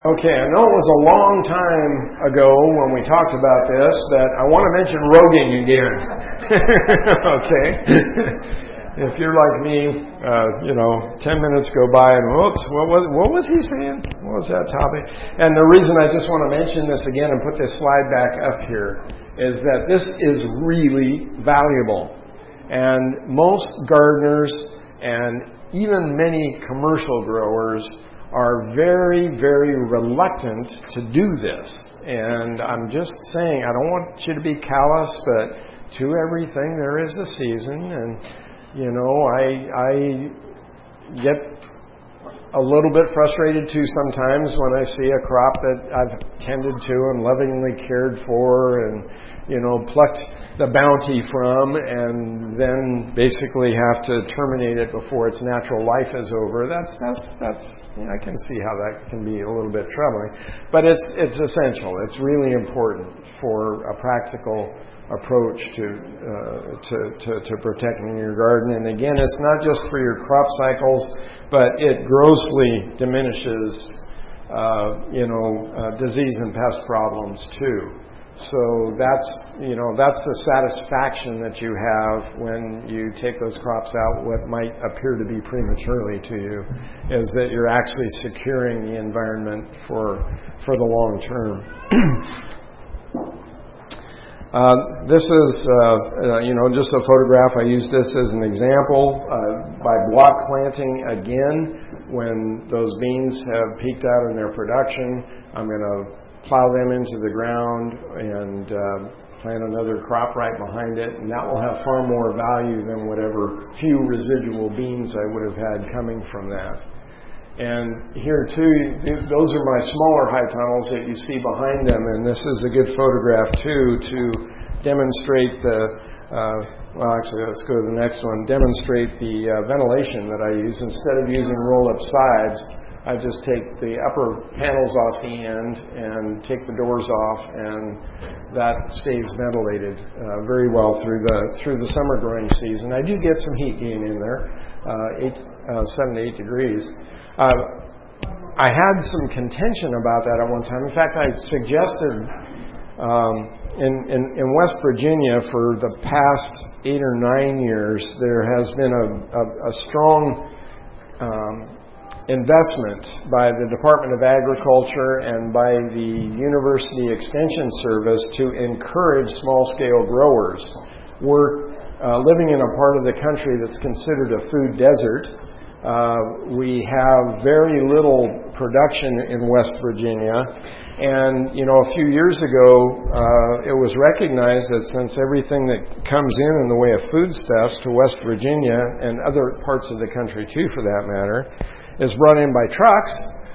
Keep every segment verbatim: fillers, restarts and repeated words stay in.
Okay, I know it was a long time ago when we talked about this, but I want to mention Rogan again. Okay? If you're like me, uh, you know, ten minutes go by and whoops, what was, what was he saying? What was that topic? And the reason I just want to mention this again and put this slide back up here is that this is really valuable. And most gardeners and even many commercial growers are very, very reluctant to do this. And I'm just saying, I don't want you to be callous, but to everything there is a season. And, you know, I, I get a little bit frustrated too sometimes when I see a crop that I've tended to and lovingly cared for and, you know, plucked the bounty from, and then basically have to terminate it before its natural life is over. That's that's that's. You know, I can see how that can be a little bit troubling, but it's it's essential. It's really important for a practical approach to uh, to, to to protecting your garden. And again, it's not just for your crop cycles, but it grossly diminishes, uh, you know, uh, disease and pest problems too. So that's, you know, that's the satisfaction that you have when you take those crops out, what might appear to be prematurely to you, is that you're actually securing the environment for for the long term. uh, this is, uh, uh, you know, just a photograph. I use this as an example. Uh, by block planting again, when those beans have peaked out in their production, I'm going to plow them into the ground and uh, plant another crop right behind it, and that will have far more value than whatever few residual beans I would have had coming from that. And here too, those are my smaller high tunnels that you see behind them, and this is a good photograph too to demonstrate the, uh, well actually let's go to the next one, demonstrate the uh, ventilation that I use. Instead of using roll-up sides, I just take the upper panels off the end and take the doors off, and that stays ventilated uh, very well through the through the summer growing season. I do get some heat gain in there, uh, eight, uh, seven to eight degrees. Uh, I had some contention about that at one time. In fact, I suggested um, in, in in West Virginia for the past eight or nine years there has been a a, a strong um, investment by the Department of Agriculture and by the University Extension Service to encourage small-scale growers. We're uh, living in a part of the country that's considered a food desert. Uh, we have very little production in West Virginia. And, you know, a few years ago, uh, it was recognized that since everything that comes in in the way of foodstuffs to West Virginia and other parts of the country too, for that matter, is brought in by trucks,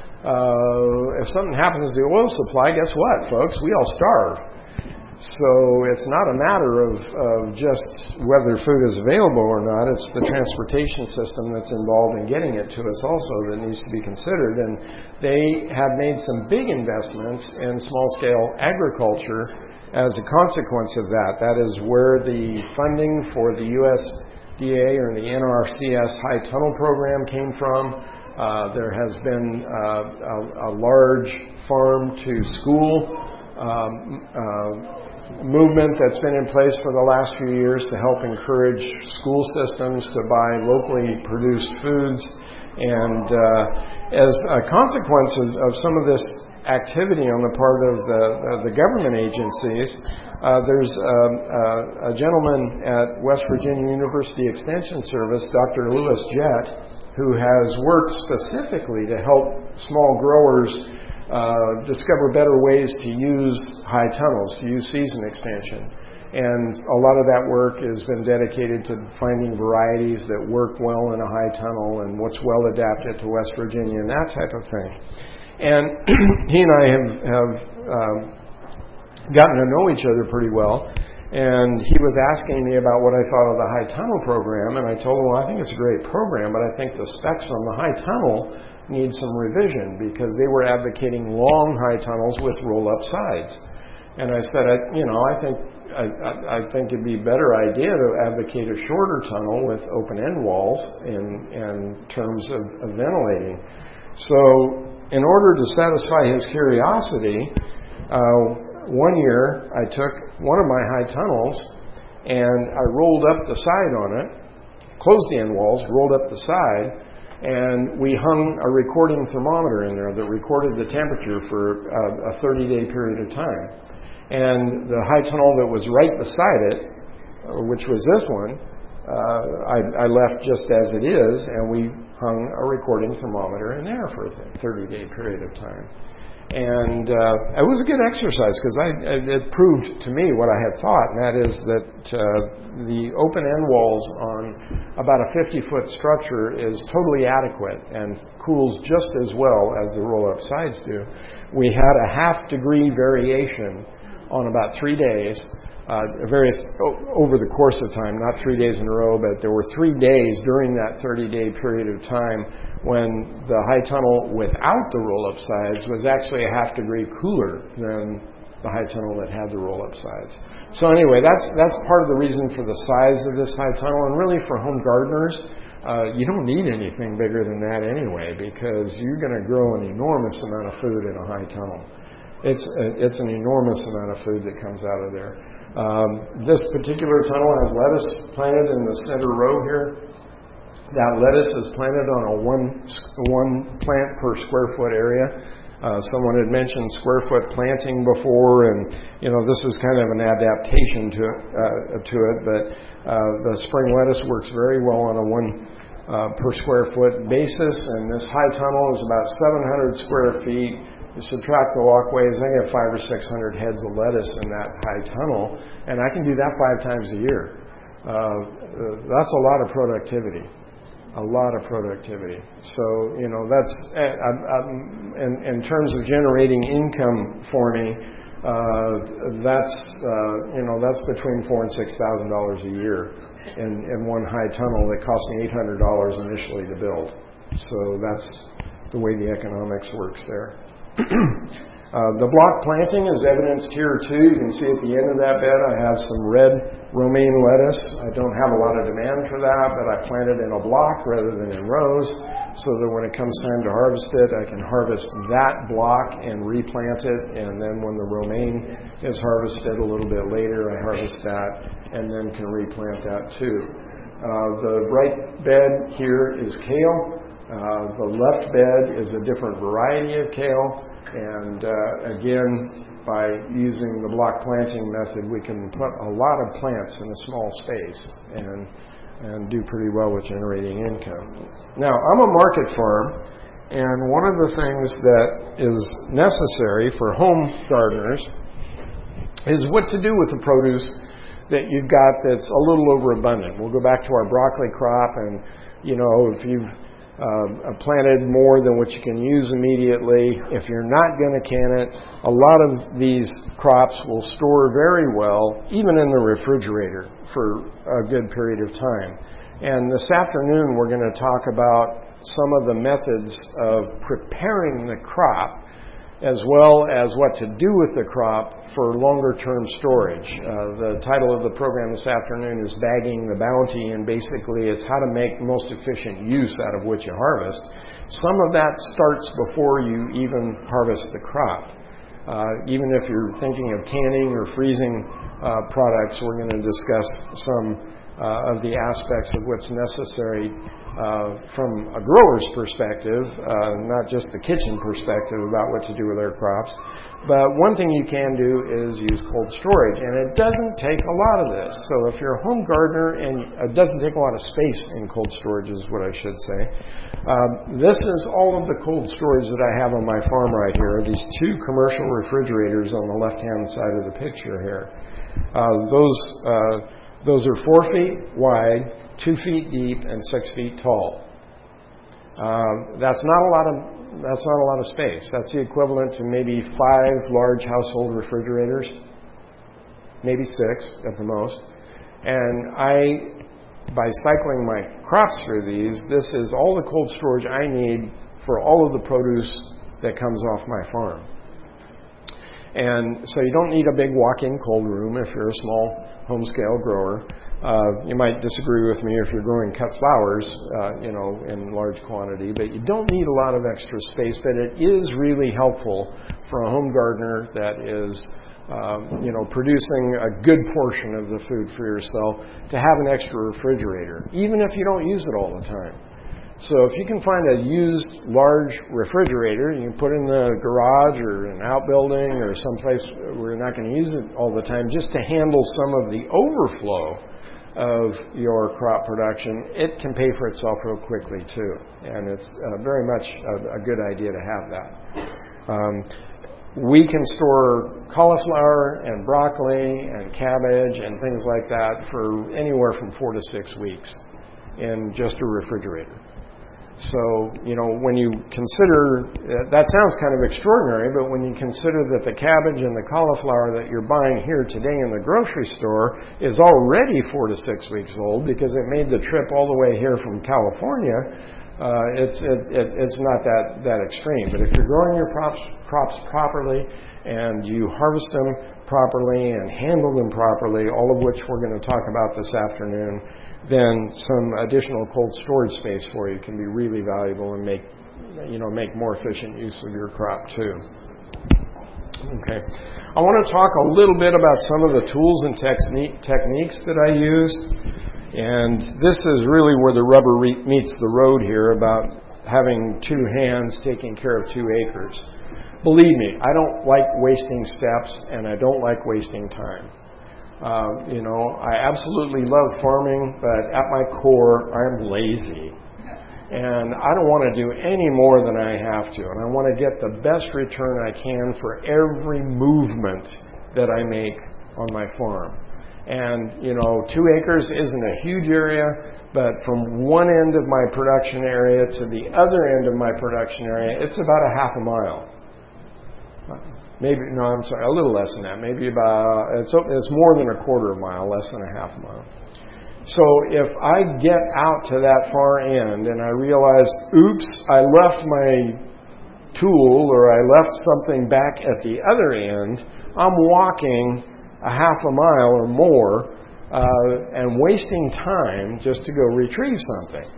uh, if something happens to the oil supply, guess what, folks? We all starve. So it's not a matter of, of just whether food is available or not. It's the transportation system that's involved in getting it to us also that needs to be considered. And they have made some big investments in small-scale agriculture as a consequence of that. That is where the funding for the U S D A or the N R C S High Tunnel Program came from. Uh, there has been uh, a, a large farm-to-school um, uh, movement that's been in place for the last few years to help encourage school systems to buy locally produced foods. And uh, as a consequence of, of some of this activity on the part of the, uh, the government agencies, uh, there's um, uh, a gentleman at West Virginia University Extension Service, Doctor Louis Jett, who has worked specifically to help small growers uh, discover better ways to use high tunnels, to use season extension. And a lot of that work has been dedicated to finding varieties that work well in a high tunnel and what's well adapted to West Virginia and that type of thing. And he and I have, have um, gotten to know each other pretty well. And he was asking me about what I thought of the High Tunnel program, and I told him, well, I think it's a great program, but I think the specs on the High Tunnel need some revision because they were advocating long high tunnels with roll-up sides. And I said, I, you know, I think I, I, I think it'd be a better idea to advocate a shorter tunnel with open-end walls in, in terms of, of ventilating. So in order to satisfy his curiosity, uh, one year I took one of my high tunnels and I rolled up the side on it, closed the end walls, rolled up the side, and we hung a recording thermometer in there that recorded the temperature for uh, a thirty-day period of time. And the high tunnel that was right beside it, which was this one, uh, I, I left just as it is, and we hung a recording thermometer in there for a thirty-day period of time. And uh, it was a good exercise because I, it proved to me what I had thought, and that is that uh, the open end walls on about a fifty-foot structure is totally adequate and cools just as well as the roll-up sides do. We had a half degree variation on about three days, uh, various o- over the course of time, not three days in a row, but there were three days during that thirty-day period of time when the high tunnel without the roll-up sides was actually a half degree cooler than the high tunnel that had the roll-up sides. So anyway, that's that's part of the reason for the size of this high tunnel, and really for home gardeners, uh, you don't need anything bigger than that anyway, because you're going to grow an enormous amount of food in a high tunnel. It's a, it's an enormous amount of food that comes out of there. Um, this particular tunnel has lettuce planted in the center row here. That lettuce is planted on a one one plant per square foot area. Uh, someone had mentioned square foot planting before, and you know this is kind of an adaptation to it, uh, to it. But uh, the spring lettuce works very well on a one uh, per square foot basis, and this high tunnel is about seven hundred square feet. You subtract the walkways, I get five or six hundred heads of lettuce in that high tunnel, and I can do that five times a year. Uh, that's a lot of productivity, a lot of productivity. So you know that's uh, uh, in, in terms of generating income for me. Uh, that's uh, you know that's between four and six thousand dollars a year in, in one high tunnel that cost me eight hundred dollars initially to build. So that's the way the economics works there. Uh, the block planting is evidenced here too. You can see at the end of that bed I have some red romaine lettuce. I don't have a lot of demand for that, but I plant it in a block rather than in rows, so that when it comes time to harvest it, I can harvest that block and replant it, and then when the romaine is harvested a little bit later, I harvest that and then can replant that too. Uh, the right bed here is kale. Uh, the left bed is a different variety of kale, and uh, again, by using the block planting method, we can put a lot of plants in a small space and and do pretty well with generating income. Now, I'm a market farm, and one of the things that is necessary for home gardeners is what to do with the produce that you've got that's a little overabundant. We'll go back to our broccoli crop, and you know, if you've Uh, planted more than what you can use immediately. If you're not going to can it, a lot of these crops will store very well, even in the refrigerator, for a good period of time. And this afternoon we're going to talk about some of the methods of preparing the crop, as well as what to do with the crop for longer-term storage. Uh, the title of the program this afternoon is Bagging the Bounty, and basically it's how to make most efficient use out of what you harvest. Some of that starts before you even harvest the crop. Uh, even if you're thinking of canning or freezing uh, products, we're going to discuss some uh, of the aspects of what's necessary Uh, from a grower's perspective, uh, not just the kitchen perspective about what to do with our crops. But one thing you can do is use cold storage, and it doesn't take a lot of this. So if you're a home gardener, and it doesn't take a lot of space in cold storage is what I should say. Um, this is all of the cold storage that I have on my farm right here. These two commercial refrigerators on the left-hand side of the picture here. Uh, those uh, those are four feet wide, two feet deep, and six feet tall. Um, that's not a lot of that's not a lot of space. That's the equivalent to maybe five large household refrigerators, maybe six at the most. And I, by cycling my crops through these, this is all the cold storage I need for all of the produce that comes off my farm. And so you don't need a big walk-in cold room if you're a small home-scale grower. Uh, you might disagree with me if you're growing cut flowers, uh, you know, in large quantity, but you don't need a lot of extra space. But it is really helpful for a home gardener that is, um, you know, producing a good portion of the food for yourself to have an extra refrigerator, even if you don't use it all the time. So if you can find a used large refrigerator, you can put it in the garage or an outbuilding or someplace where you're not going to use it all the time, just to handle some of the overflow of your crop production, it can pay for itself real quickly too. And it's uh, very much a, a good idea to have that. Um, we can store cauliflower and broccoli and cabbage and things like that for anywhere from four to six weeks in just a refrigerator. So, you know, when you consider, that sounds kind of extraordinary, but when you consider that the cabbage and the cauliflower that you're buying here today in the grocery store is already four to six weeks old because it made the trip all the way here from California, uh, it's it, it, it's not that, that extreme. But if you're growing your crops, crops properly and you harvest them properly and handle them properly, all of which we're going to talk about this afternoon, then some additional cold storage space for you can be really valuable and make, you know, make more efficient use of your crop too. Okay. I want to talk a little bit about some of the tools and techni- techniques that I use. And this is really where the rubber re- meets the road here about having two hands taking care of two acres. Believe me, I don't like wasting steps and I don't like wasting time. Uh, you know, I absolutely love farming, but at my core, I'm lazy. And I don't want to do any more than I have to. And I want to get the best return I can for every movement that I make on my farm. And, you know, two acres isn't a huge area, but from one end of my production area to the other end of my production area, it's about a half a mile. Maybe, no, I'm sorry, a little less than that. Maybe about, it's, it's more than a quarter of a mile, less than a half a mile. So if I get out to that far end and I realize, oops, I left my tool or I left something back at the other end, I'm walking a half a mile or more uh, and wasting time just to go retrieve something.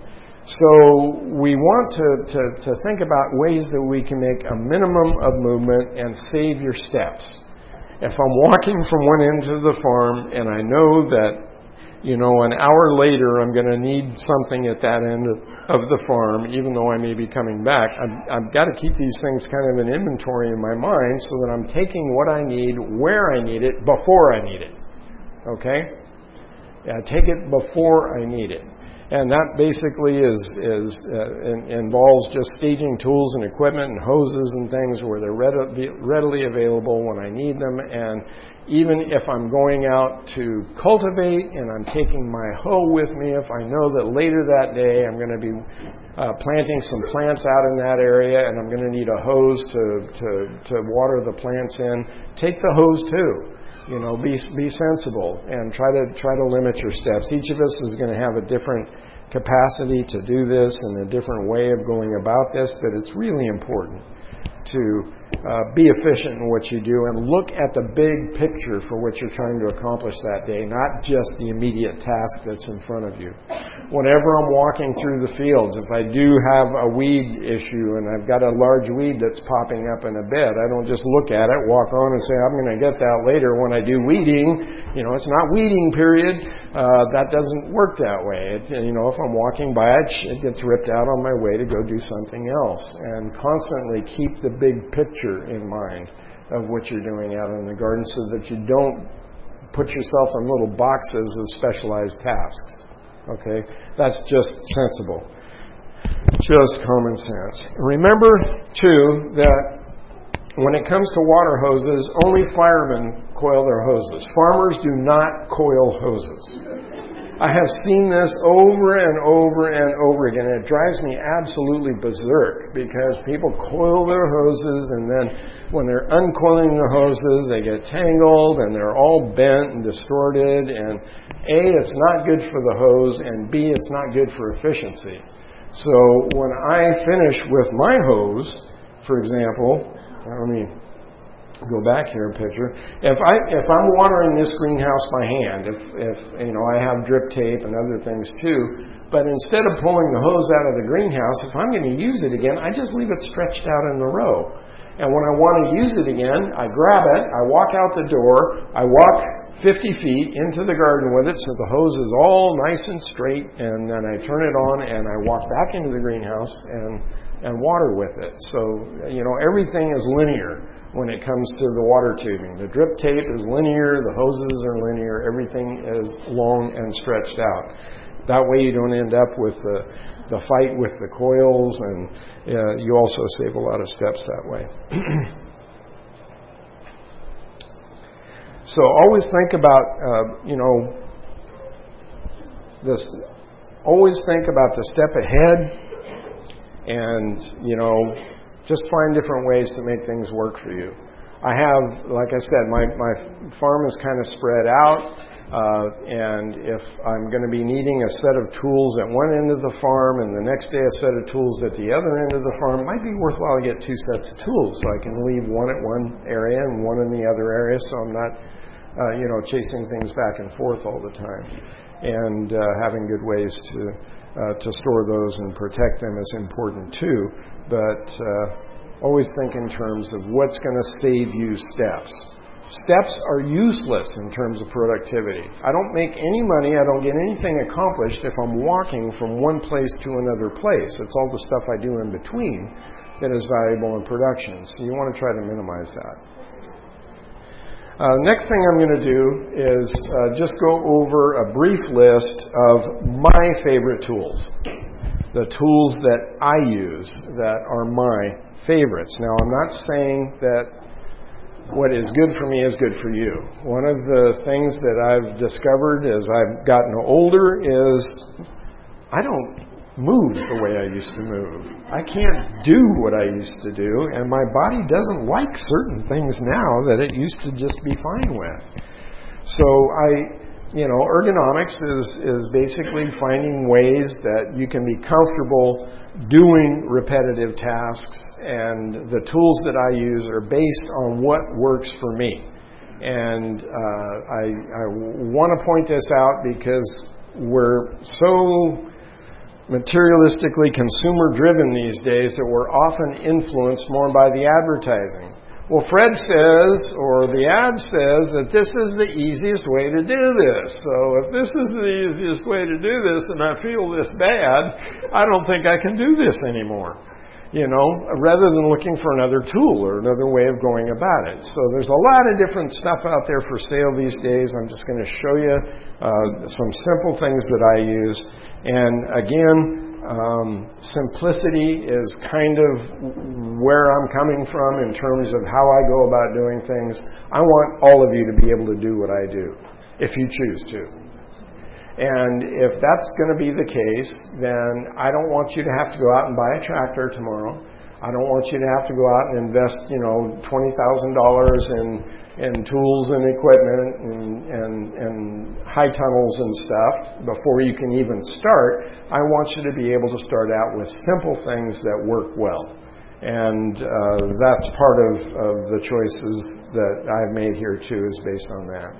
So we want to, to, to think about ways that we can make a minimum of movement and save your steps. If I'm walking from one end to the farm and I know that, you know, an hour later I'm going to need something at that end of the farm, even though I may be coming back, I've, I've got to keep these things kind of in inventory in my mind so that I'm taking what I need, where I need it, before I need it. Okay? Yeah, take it before I need it. And that basically is, is uh, in, involves just staging tools and equipment and hoses and things where they're readily, readily available when I need them. And even if I'm going out to cultivate and I'm taking my hoe with me, if I know that later that day I'm going to be uh, planting some plants out in that area and I'm going to need a hose to, to, to water the plants in, take the hose too. You know, be be sensible and try to try to limit your steps. Each of us is going to have a different capacity to do this and a different way of going about this, but it's really important to uh, be efficient in what you do and look at the big picture for what you're trying to accomplish that day, not just the immediate task that's in front of you. Whenever I'm walking through the fields, if I do have a weed issue and I've got a large weed that's popping up in a bed, I don't just look at it, walk on and say, I'm going to get that later when I do weeding. You know, it's not weeding period. Uh, that doesn't work that way. It, you know, if I'm walking by it, it gets ripped out on my way to go do something else. And constantly keep the big picture in mind of what you're doing out in the garden so that you don't put yourself in little boxes of specialized tasks. Okay? That's just sensible. Just common sense. Remember, too, that when it comes to water hoses, only firemen coil their hoses. Farmers do not coil hoses. I have seen this over and over and over again. It drives me absolutely berserk because people coil their hoses and then when they're uncoiling the hoses, they get tangled and they're all bent and distorted. And A, it's not good for the hose, and B, it's not good for efficiency. So when I finish with my hose, for example, let me go back here a picture. If I if I'm watering this greenhouse by hand, if if you know I have drip tape and other things too, but instead of pulling the hose out of the greenhouse, if I'm going to use it again, I just leave it stretched out in the row. And when I want to use it again, I grab it, I walk out the door, I walk fifty feet into the garden with it so the hose is all nice and straight, and then I turn it on and I walk back into the greenhouse and and water with it. So, you know, everything is linear when it comes to the water tubing. The drip tape is linear, the hoses are linear, everything is long and stretched out. That way you don't end up with the, the fight with the coils, and uh, you also save a lot of steps that way. So always think about, uh, you know, this, always think about the step ahead, and, you know, just find different ways to make things work for you. I have, like I said, my, my farm is kind of spread out. Uh, and if I'm going to be needing a set of tools at one end of the farm and the next day a set of tools at the other end of the farm, it might be worthwhile to get two sets of tools so I can leave one at one area and one in the other area, so I'm not, uh, you know, chasing things back and forth all the time. And uh, having good ways to uh, to store those and protect them is important too. But uh, always think in terms of what's going to save you steps. Steps are useless in terms of productivity. I don't make any money, I don't get anything accomplished if I'm walking from one place to another place. It's all the stuff I do in between that is valuable in production. So you want to try to minimize that. Uh, next thing I'm going to do is uh, just go over a brief list of my favorite tools. The tools that I use that are my favorites. Now, I'm not saying that what is good for me is good for you. One of the things that I've discovered as I've gotten older is I don't move the way I used to move. I can't do what I used to do, and my body doesn't like certain things now that it used to just be fine with. So I, you know, ergonomics is, is basically finding ways that you can be comfortable doing repetitive tasks, and the tools that I use are based on what works for me. And uh, I, I want to point this out because we're so materialistically consumer-driven these days that we're often influenced more by the advertising. Well, Fred says, or the ad says, that this is the easiest way to do this. So if this is the easiest way to do this and I feel this bad, I don't think I can do this anymore. You know, rather than looking for another tool or another way of going about it. So there's a lot of different stuff out there for sale these days. I'm just going to show you uh, some simple things that I use. And again, Um, simplicity is kind of where I'm coming from in terms of how I go about doing things. I want all of you to be able to do what I do, if you choose to. And if that's going to be the case, then I don't want you to have to go out and buy a tractor tomorrow. I don't want you to have to go out and invest, you know, twenty thousand dollars in in tools and equipment and, and, and high tunnels and stuff before you can even start. I want you to be able to start out with simple things that work well. And uh, that's part of, of the choices that I've made here too, is based on that.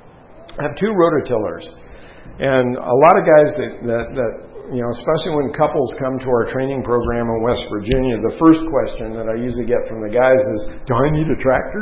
I have two rototillers. And a lot of guys that, that, that you know, especially when couples come to our training program in West Virginia, the first question that I usually get from the guys is, do I need a tractor?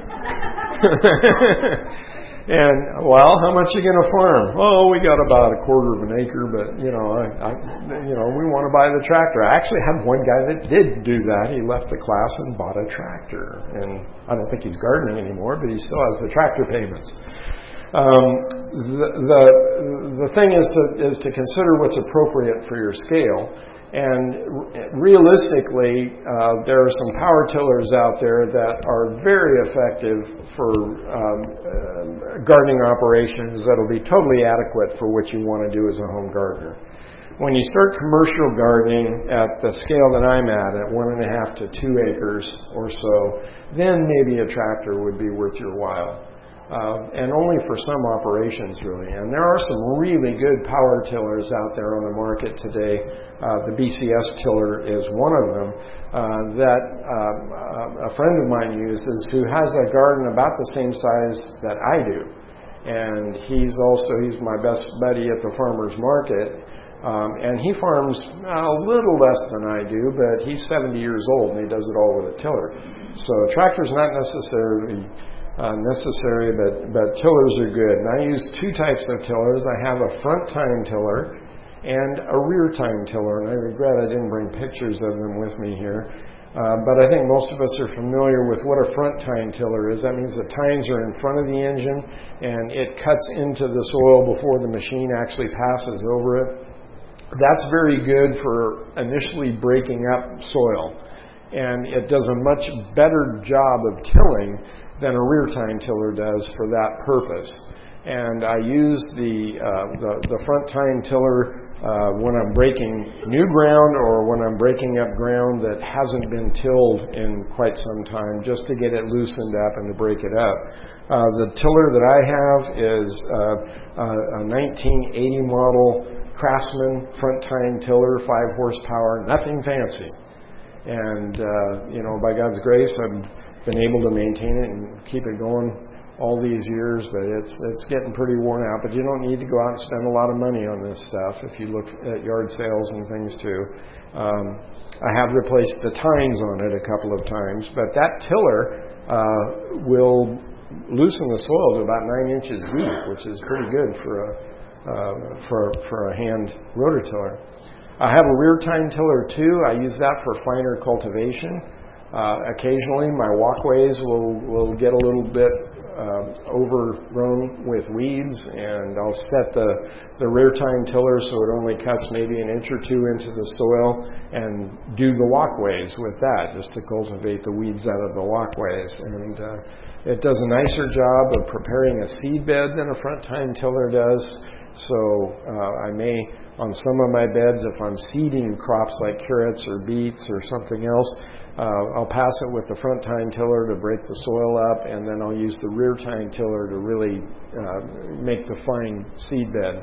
And, well, how much are you going to farm? Oh, we got about a quarter of an acre, but, you know, I, I, you know, we want to buy the tractor. I actually had one guy that did do that. He left the class and bought a tractor. And I don't think he's gardening anymore, but he still has the tractor payments. Um, the, the the thing is to is to consider what's appropriate for your scale, and realistically, uh, there are some power tillers out there that are very effective for um, uh, gardening operations that'll be totally adequate for what you want to do as a home gardener. When you start commercial gardening at the scale that I'm at, at one and a half to two acres or so, then maybe a tractor would be worth your while. Uh, and only for some operations, really. And there are some really good power tillers out there on the market today. Uh, the B C S tiller is one of them uh, that uh, a friend of mine uses who has a garden about the same size that I do. And he's also, he's my best buddy at the farmer's market. Um, and he farms a little less than I do, but he's seventy years old and he does it all with a tiller. So a tractor's not necessarily Uh, necessary, but, but tillers are good. And I use two types of tillers. I have a front tine tiller and a rear tine tiller, and I regret I didn't bring pictures of them with me here. Uh, but I think most of us are familiar with what a front tine tiller is. That means the tines are in front of the engine, and it cuts into the soil before the machine actually passes over it. That's very good for initially breaking up soil, and it does a much better job of tilling than a rear tine tiller does for that purpose. And I use the uh, the, the front tine tiller uh, when I'm breaking new ground or when I'm breaking up ground that hasn't been tilled in quite some time, just to get it loosened up and to break it up. Uh, the tiller that I have is uh, a nineteen eighty model Craftsman front tine tiller, five horsepower, nothing fancy. And uh, you know, by God's grace, I'm been able to maintain it and keep it going all these years, but it's it's getting pretty worn out. But you don't need to go out and spend a lot of money on this stuff if you look at yard sales and things too. Um, I have replaced the tines on it a couple of times, but that tiller uh, will loosen the soil to about nine inches deep, which is pretty good for a uh, for for a hand rototiller. I have a rear tine tiller too. I use that for finer cultivation. Uh, occasionally, my walkways will, will get a little bit uh, overgrown with weeds, and I'll set the, the rear tine tiller so it only cuts maybe an inch or two into the soil, and do the walkways with that, just to cultivate the weeds out of the walkways. And uh, it does a nicer job of preparing a seed bed than a front tine tiller does. So uh, I may, on some of my beds, if I'm seeding crops like carrots or beets or something else, Uh, I'll pass it with the front tine tiller to break the soil up, and then I'll use the rear tine tiller to really uh, make the fine seed bed.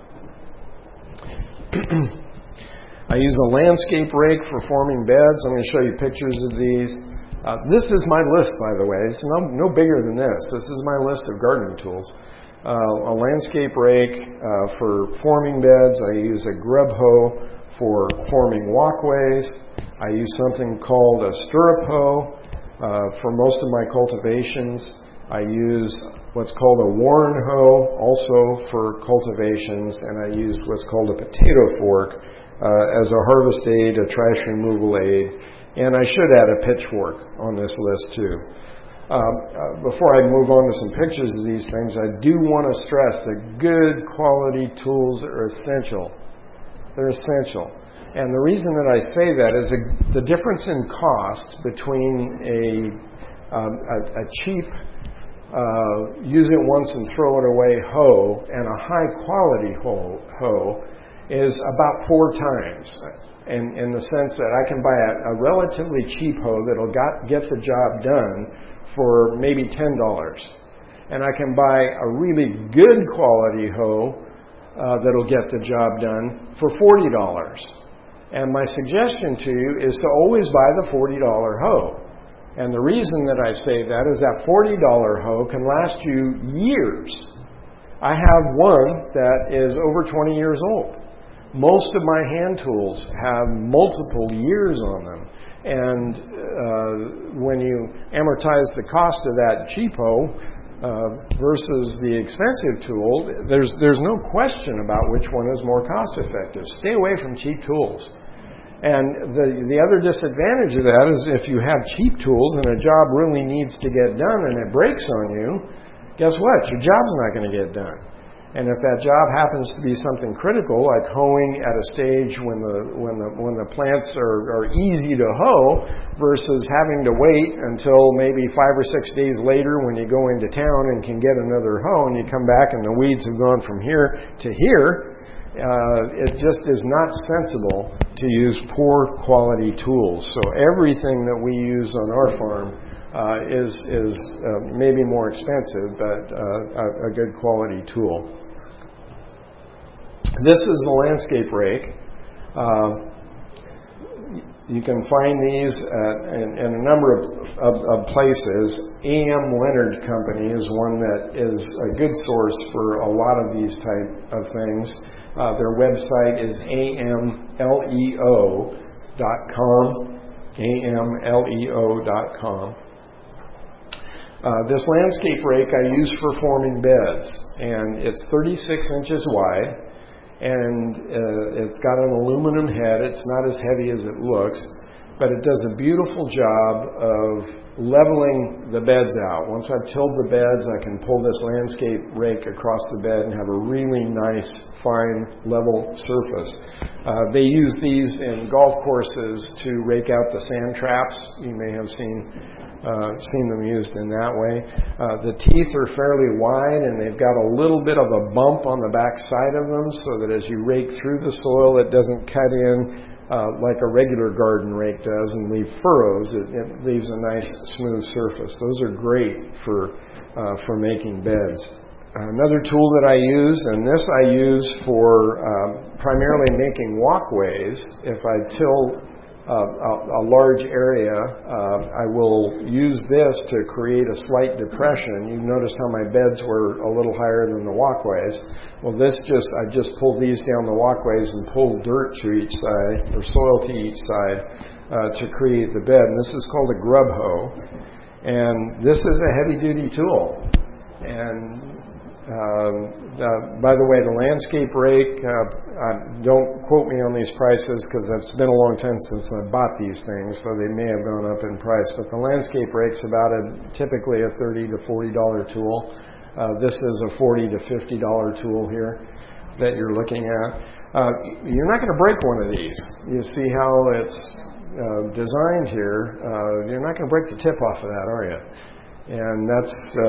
I use a landscape rake for forming beds. I'm going to show you pictures of these. Uh, this is my list, by the way. It's no, no bigger than this. This is my list of gardening tools. Uh, a landscape rake uh, for forming beds. I use a grub hoe for forming walkways. I use something called a stirrup hoe uh, for most of my cultivations. I use what's called a Warren hoe also for cultivations, and I use what's called a potato fork uh, as a harvest aid, a trash removal aid, and I should add a pitchfork on this list too. Um, uh, before I move on to some pictures of these things, I do want to stress that good quality tools are essential. They're essential. And the reason that I say that is a, the difference in cost between a, um, a, a cheap, uh, use it once and throw it away hoe and a high quality hoe, hoe is about four times. In, in the sense that I can buy a, a relatively cheap hoe that'll got, get the job done for maybe ten dollars. And I can buy a really good quality hoe uh, that'll get the job done for forty dollars. And my suggestion to you is to always buy the forty dollar hoe. And the reason that I say that is that forty dollar hoe can last you years. I have one that is over twenty years old. Most of my hand tools have multiple years on them. And uh, when you amortize the cost of that cheap hoe uh, versus the expensive tool, there's, there's no question about which one is more cost effective. Stay away from cheap tools. And the the other disadvantage of that is if you have cheap tools and a job really needs to get done and it breaks on you, guess what? Your job's not going to get done. And if that job happens to be something critical, like hoeing at a stage when the when the when the plants are, are easy to hoe, versus having to wait until maybe five or six days later when you go into town and can get another hoe, and you come back and the weeds have gone from here to here. Uh, it just is not sensible to use poor quality tools. So everything that we use on our farm uh, is is uh, maybe more expensive, but uh, a, a good quality tool. This is a landscape rake. Uh, you can find these at, in, in a number of, of, of places. A M Leonard Company is one that is a good source for a lot of these type of things. Uh, their website is A M leo dot com. A M leo dot com. Uh, this landscape rake I use for forming beds, and it's thirty-six inches wide, and uh, it's got an aluminum head. It's not as heavy as it looks, but it does a beautiful job of leveling the beds out. Once I've tilled the beds, I can pull this landscape rake across the bed and have a really nice, fine, level surface. Uh, they use these in golf courses to rake out the sand traps. You may have seen uh, seen them used in that way. Uh, the teeth are fairly wide, and they've got a little bit of a bump on the back side of them, so that as you rake through the soil, it doesn't cut in Uh, like a regular garden rake does and leave furrows. It, it leaves a nice smooth surface. Those are great for uh, for making beds. Another tool that I use, and this I use for um, primarily making walkways. If I till uh, a, a large area, uh, I will use this to create a slight depression. You notice how my beds were a little higher than the walkways. Well, this just, I just pull these down the walkways and pull dirt to each side, or soil to each side, uh, to create the bed. And this is called a grub hoe. And this is a heavy-duty tool. And um, uh, by the way, the landscape rake, uh, uh, don't quote me on these prices because it's been a long time since I bought these things, so they may have gone up in price. But the landscape rake's about a typically a thirty to forty dollars tool. Uh, this is a forty to fifty dollars tool here that you're looking at. Uh, you're not going to break one of these. You see how it's uh, designed here. Uh, you're not going to break the tip off of that, are you? And that's, uh,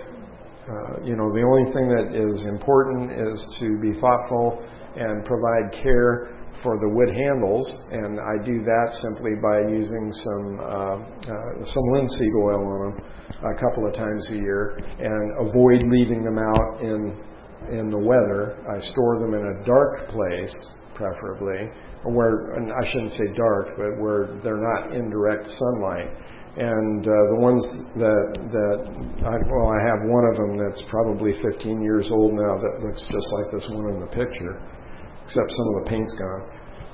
uh, you know, the only thing that is important is to be thoughtful and provide care for the wood handles, and I do that simply by using some uh, uh, some linseed oil on them a couple of times a year, and avoid leaving them out in in the weather. I store them in a dark place, preferably, where, and I shouldn't say dark, but where they're not in direct sunlight. And uh, the ones that that I, well, I have one of them that's probably fifteen years old now that looks just like this one in the picture, except some of the paint's gone.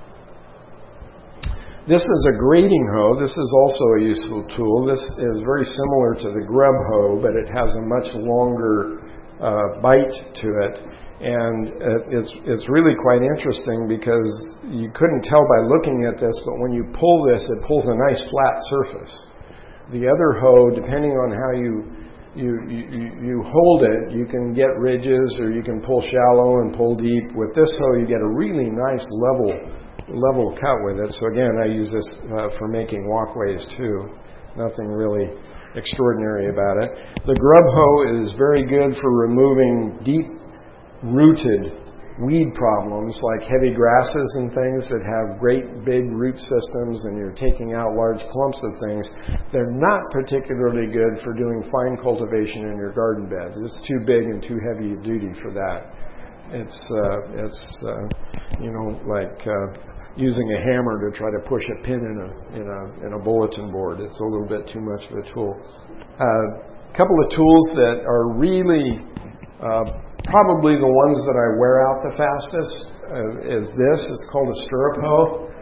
This is a grading hoe. This is also a useful tool. This is very similar to the grub hoe, but it has a much longer uh, bite to it. And it's it's really quite interesting because you couldn't tell by looking at this, but when you pull this, it pulls a nice flat surface. The other hoe, depending on how you You, you you hold it, you can get ridges, or you can pull shallow and pull deep. With this hoe, you get a really nice level level cut with it. So again, I use this uh, for making walkways too. Nothing really extraordinary about it. The grub hoe is very good for removing deep-rooted weed problems like heavy grasses and things that have great big root systems, and you're taking out large clumps of things. They're not particularly good for doing fine cultivation in your garden beds. It's too big and too heavy a duty for that. It's uh, it's uh, you know like uh, using a hammer to try to push a pin in a in a in a bulletin board. It's a little bit too much of a tool. A uh, couple of tools that are really uh, probably the ones that I wear out the fastest uh, is this. It's called a stirrup hoe.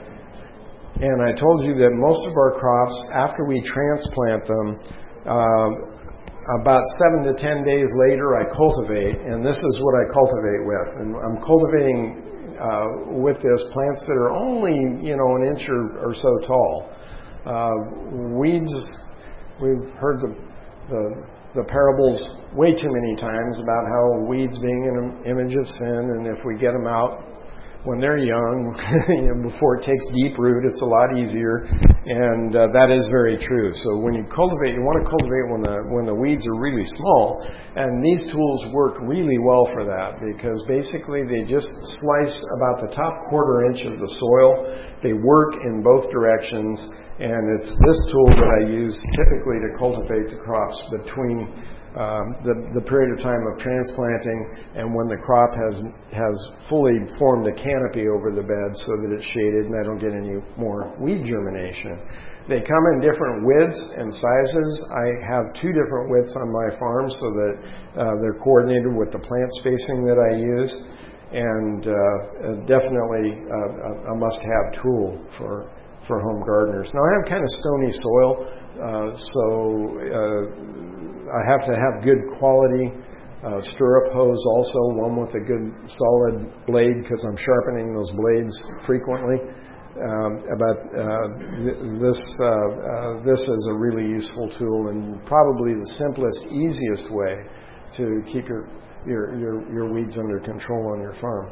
And I told you that most of our crops, after we transplant them, uh, about seven to ten days later I cultivate, and this is what I cultivate with. And I'm cultivating uh, with this plants that are only, you know, an inch or, or so tall. Uh, weeds, we've heard the, the the parables way too many times about how weeds being an image of sin, and if we get them out when they're young, you know, before it takes deep root, it's a lot easier, and uh, that is very true. So when you cultivate, you want to cultivate when the when the weeds are really small, and these tools work really well for that, because basically they just slice about the top quarter inch of the soil. They work in both directions, And it's this tool that I use typically to cultivate the crops between um, the, the period of time of transplanting and when the crop has has fully formed a canopy over the bed so that it's shaded and I don't get any more weed germination. They come in different widths and sizes. I have two different widths on my farm so that uh, they're coordinated with the plant spacing that I use, and uh, definitely uh, a must-have tool for for home gardeners. Now I have kind of stony soil, uh, so uh, I have to have good quality uh, stirrup hose also, one with a good solid blade because I'm sharpening those blades frequently. Um, but uh, th- this uh, uh, this is a really useful tool and probably the simplest, easiest way to keep your your your, your weeds under control on your farm.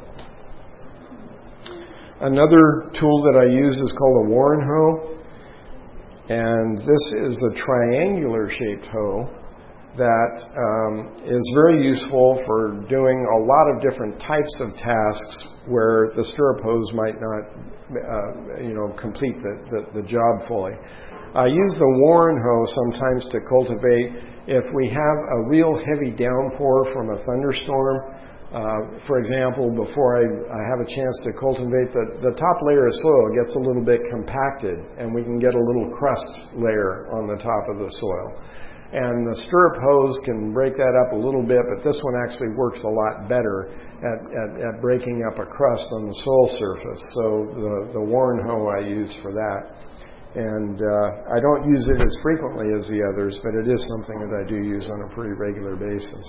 Another tool that I use is called a Warren hoe, and this is a triangular shaped hoe that um, is very useful for doing a lot of different types of tasks where the stirrup hose might not, uh, you know, complete the, the, the job fully. I use the Warren hoe sometimes to cultivate if we have a real heavy downpour from a thunderstorm. Uh, for example, before I, I have a chance to cultivate, the, the top layer of soil gets a little bit compacted, and we can get a little crust layer on the top of the soil. And the stirrup hose can break that up a little bit, but this one actually works a lot better at, at, at breaking up a crust on the soil surface. So the, the Warren hoe I use for that. And uh, I don't use it as frequently as the others, but it is something that I do use on a pretty regular basis.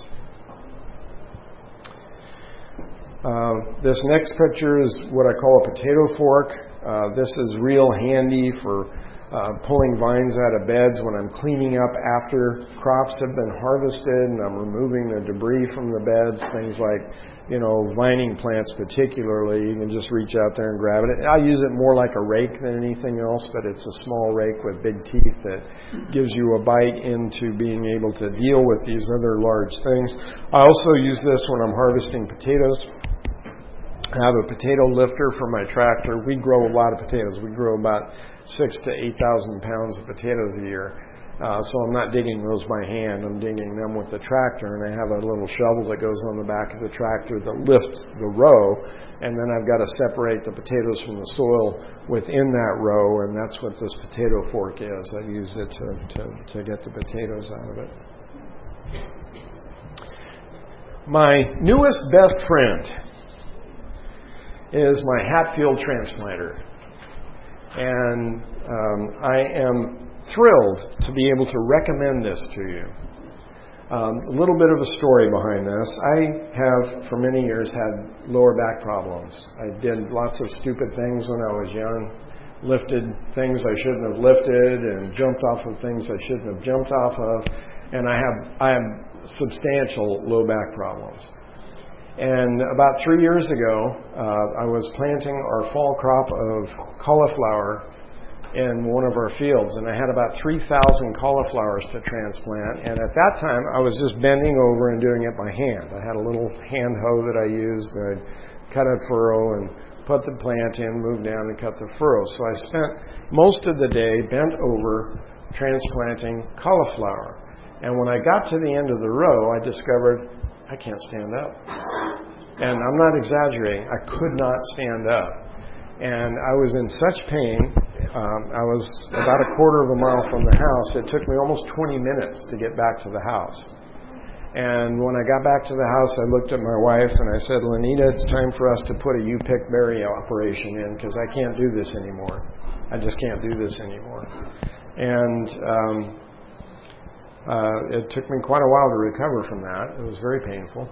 Uh, this next picture is what I call a potato fork. Uh, this is real handy for uh, pulling vines out of beds when I'm cleaning up after crops have been harvested and I'm removing the debris from the beds, things like, you know, vining plants particularly. You can just reach out there and grab it. I use it more like a rake than anything else, but it's a small rake with big teeth that gives you a bite into being able to deal with these other large things. I also use this when I'm harvesting potatoes. I have a potato lifter for my tractor. We grow a lot of potatoes. We grow about six to eight thousand pounds of potatoes a year. Uh, so I'm not digging those by hand. I'm digging them with the tractor, and I have a little shovel that goes on the back of the tractor that lifts the row, and then I've got to separate the potatoes from the soil within that row, and that's what this potato fork is. I use it to, to, to get the potatoes out of it. My newest best friend is my Hatfield transplanter. And um, I am thrilled to be able to recommend this to you. Um, a little bit of a story behind this. I have, for many years, had lower back problems. I did lots of stupid things when I was young, lifted things I shouldn't have lifted, and jumped off of things I shouldn't have jumped off of. And I have, I have substantial low back problems. And about three years ago, uh, I was planting our fall crop of cauliflower in one of our fields, and I had about three thousand cauliflowers to transplant. And at that time, I was just bending over and doing it by hand. I had a little hand hoe that I used, and I'd cut a furrow and put the plant in, move down and cut the furrow. So I spent most of the day bent over transplanting cauliflower. And when I got to the end of the row, I discovered I can't stand up. And I'm not exaggerating. I could not stand up. And I was in such pain. Um, I was about a quarter of a mile from the house. It took me almost twenty minutes to get back to the house. And when I got back to the house, I looked at my wife and I said, Lenita, it's time for us to put a you-pick berry operation in because I can't do this anymore. I just can't do this anymore. And um, Uh, it took me quite a while to recover from that. It was very painful.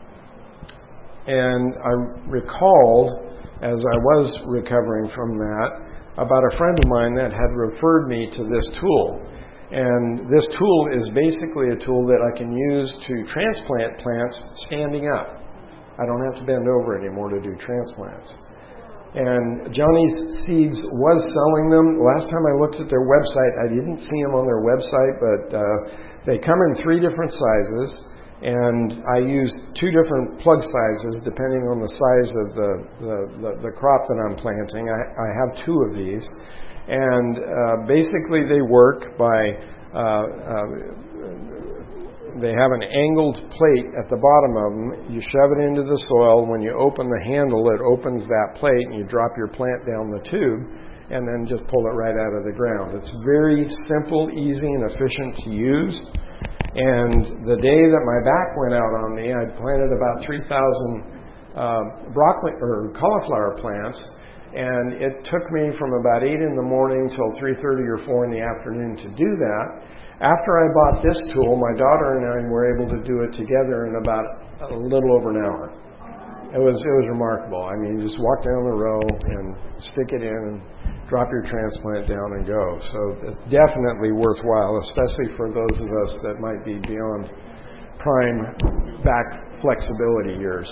And I recalled, as I was recovering from that, about a friend of mine that had referred me to this tool. And this tool is basically a tool that I can use to transplant plants standing up. I don't have to bend over anymore to do transplants. And Johnny's Seeds was selling them. Last time I looked at their website, I didn't see them on their website, but uh, they come in three different sizes, and I use two different plug sizes depending on the size of the, the, the, the crop that I'm planting. I, I have two of these. And uh, basically they work by, uh, uh, they have an angled plate at the bottom of them. You shove it into the soil. When you open the handle, it opens that plate, and you drop your plant down the tube, and then just pull it right out of the ground. It's very simple, easy, and efficient to use. And the day that my back went out on me, I planted about three thousand uh, broccoli or cauliflower plants. And it took me from about eight in the morning till three thirty or four in the afternoon to do that. After I bought this tool, my daughter and I were able to do it together in about a little over an hour. It was it was remarkable. I mean, just walk down the row and stick it in and drop your transplant down and go. So it's definitely worthwhile, especially for those of us that might be beyond prime back flexibility years.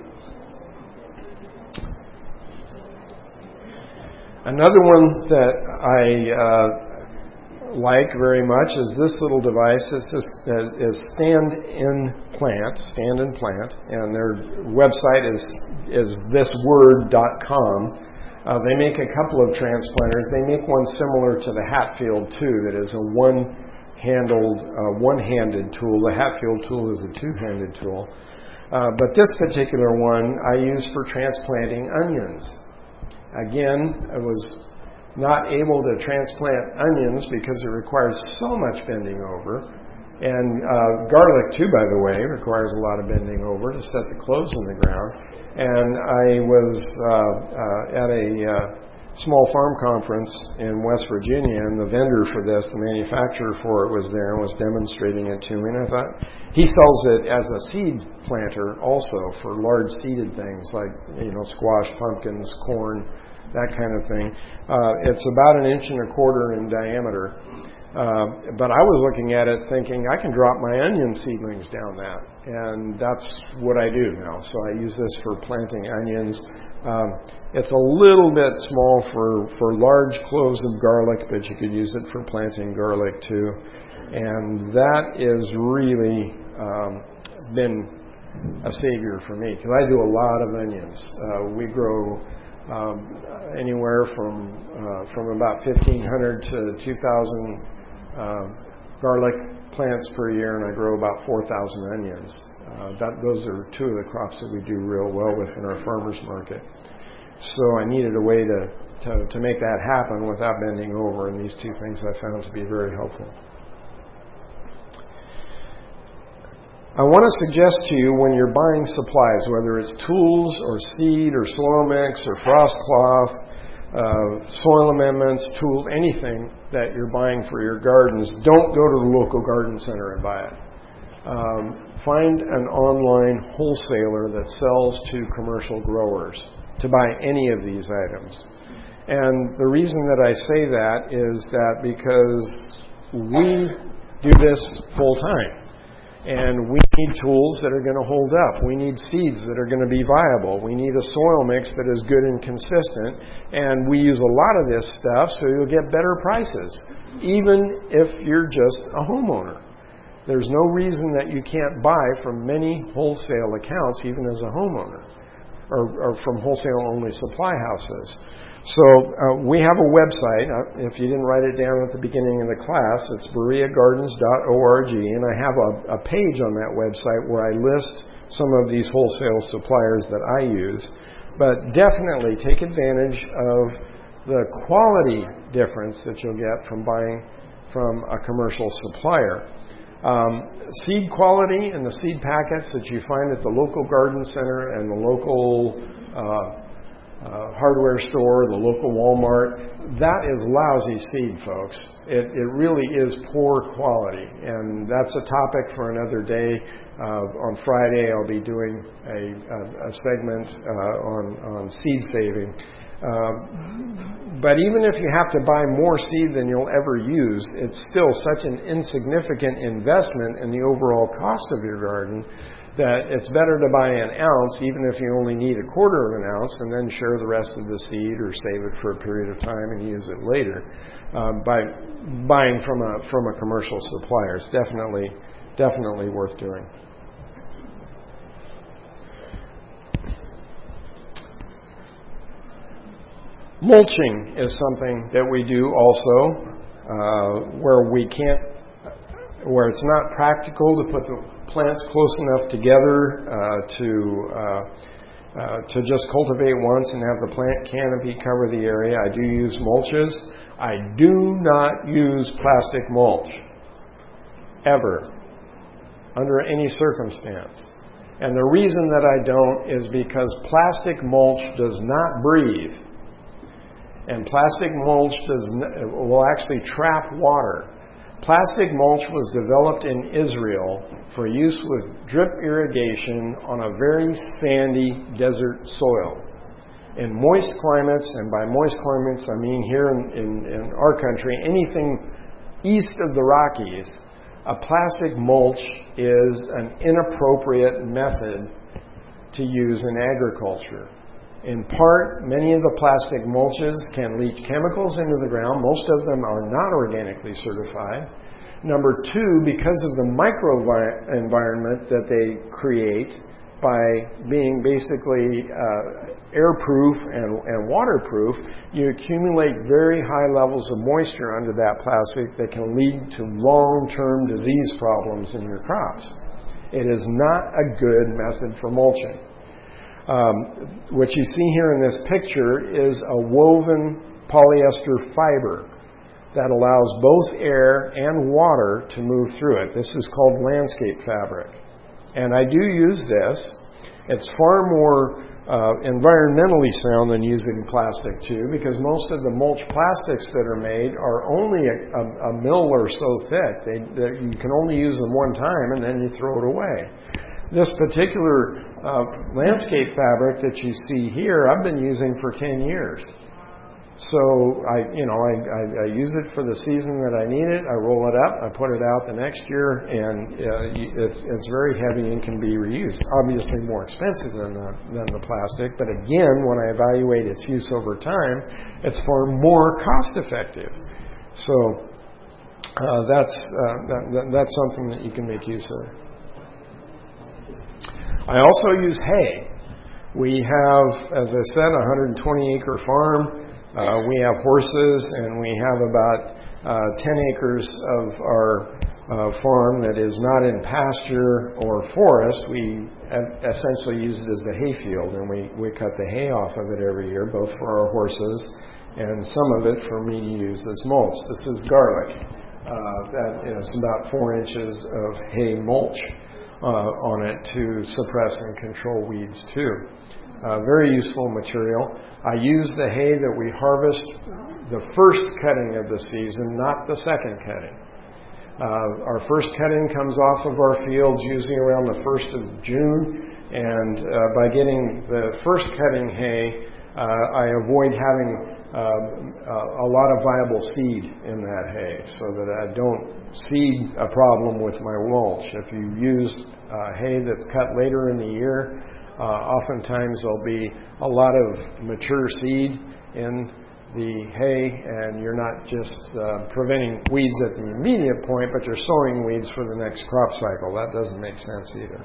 Another one that I uh, like very much is this little device. This is, is Stand In Plant, Stand In Plant, and their website is is this word dot com. Uh, they make a couple of transplanters. They make one similar to the Hatfield too, that is a one-handled, uh, one-handed tool. The Hatfield tool is a two-handed tool, uh, but this particular one I use for transplanting onions. Again, I was not able to transplant onions because it requires so much bending over. And uh, garlic, too, by the way, requires a lot of bending over to set the cloves in the ground. And I was uh, uh, at a uh, small farm conference in West Virginia, and the vendor for this, the manufacturer for it, was there and was demonstrating it to me. And I thought, he sells it as a seed planter also for large seeded things like, you know, squash, pumpkins, corn, that kind of thing. Uh, it's about an inch and a quarter in diameter. Uh, but I was looking at it thinking, I can drop my onion seedlings down that. And that's what I do now. So I use this for planting onions. Um, it's a little bit small for, for large cloves of garlic, but you could use it for planting garlic too. And that is really um, been a savior for me, because I do a lot of onions. Uh, we grow Um, anywhere from uh, from about fifteen hundred to two thousand uh, garlic plants per year, and I grow about four thousand onions. Uh, that, those are two of the crops that we do real well with in our farmers market. So I needed a way to, to, to make that happen without bending over, and these two things I found to be very helpful. I want to suggest to you, when you're buying supplies, whether it's tools or seed or soil mix or frost cloth, uh, soil amendments, tools, anything that you're buying for your gardens, don't go to the local garden center and buy it. Um, find an online wholesaler that sells to commercial growers to buy any of these items. And the reason that I say that is that because we do this full time. And we need tools that are going to hold up. We need seeds that are going to be viable. We need a soil mix that is good and consistent. And we use a lot of this stuff so you'll get better prices, even if you're just a homeowner. There's no reason that you can't buy from many wholesale accounts, even as a homeowner, or, or from wholesale-only supply houses. So uh, we have a website. Uh, if you didn't write it down at the beginning of the class, it's berea gardens dot org, and I have a, a page on that website where I list some of these wholesale suppliers that I use. But definitely take advantage of the quality difference that you'll get from buying from a commercial supplier. Um, seed quality and the seed packets that you find at the local garden center and the local uh, Uh, hardware store, the local Walmart, that is lousy seed, folks. It, it really is poor quality, and that's a topic for another day. Uh, on Friday, I'll be doing a, a, a segment uh, on, on seed saving. Uh, but even if you have to buy more seed than you'll ever use, it's still such an insignificant investment in the overall cost of your garden that it's better to buy an ounce, even if you only need a quarter of an ounce, and then share the rest of the seed or save it for a period of time and use it later. Uh, by buying from a from a commercial supplier, it's definitely definitely worth doing. Mulching is something that we do also, uh, where we can't, where it's not practical to put the plants close enough together uh, to uh, uh, to just cultivate once and have the plant canopy cover the area. I do use mulches. I do not use plastic mulch, ever, under any circumstance. And the reason that I don't is because plastic mulch does not breathe. And plastic mulch does n- will actually trap water. Plastic mulch was developed in Israel for use with drip irrigation on a very sandy desert soil. In moist climates, and by moist climates I mean here in, in, in our country, anything east of the Rockies, a plastic mulch is an inappropriate method to use in agriculture. In part, many of the plastic mulches can leach chemicals into the ground. Most of them are not organically certified. Number two, because of the microenvironment that they create by being basically uh, airproof and, and waterproof, you accumulate very high levels of moisture under that plastic that can lead to long-term disease problems in your crops. It is not a good method for mulching. Um, what you see here in this picture is a woven polyester fiber that allows both air and water to move through it. This is called landscape fabric. And I do use this. It's far more uh, environmentally sound than using plastic too, because most of the mulch plastics that are made are only a, a, a mil or so thick. They, they, you can only use them one time and then you throw it away. This particular uh, landscape fabric that you see here, I've been using for ten years. So I, you know, I, I, I use it for the season that I need it. I roll it up, I put it out the next year, and uh, it's it's very heavy and can be reused. Obviously more expensive than the than the plastic, but again, when I evaluate its use over time, it's far more cost effective. So uh, that's uh, that, that, that's something that you can make use of. I also use hay. We have, as I said, a one hundred twenty acre farm. Uh, we have horses, and we have about uh, ten acres of our uh, farm that is not in pasture or forest. We essentially use it as the hay field, and we, we cut the hay off of it every year, both for our horses and some of it for me to use as mulch. This is garlic. Uh, that is about four inches of hay mulch Uh, on it to suppress and control weeds too. Uh, very useful material. I use the hay that we harvest the first cutting of the season, not the second cutting. Uh, our first cutting comes off of our fields usually around the first of June, and uh, by getting the first cutting hay, uh, I avoid having uh, a lot of viable seed in that hay, so that I don't seed a problem with my mulch. If you use uh, hay that's cut later in the year, uh, oftentimes there'll be a lot of mature seed in the hay, and you're not just uh, preventing weeds at the immediate point, but you're sowing weeds for the next crop cycle. That doesn't make sense either.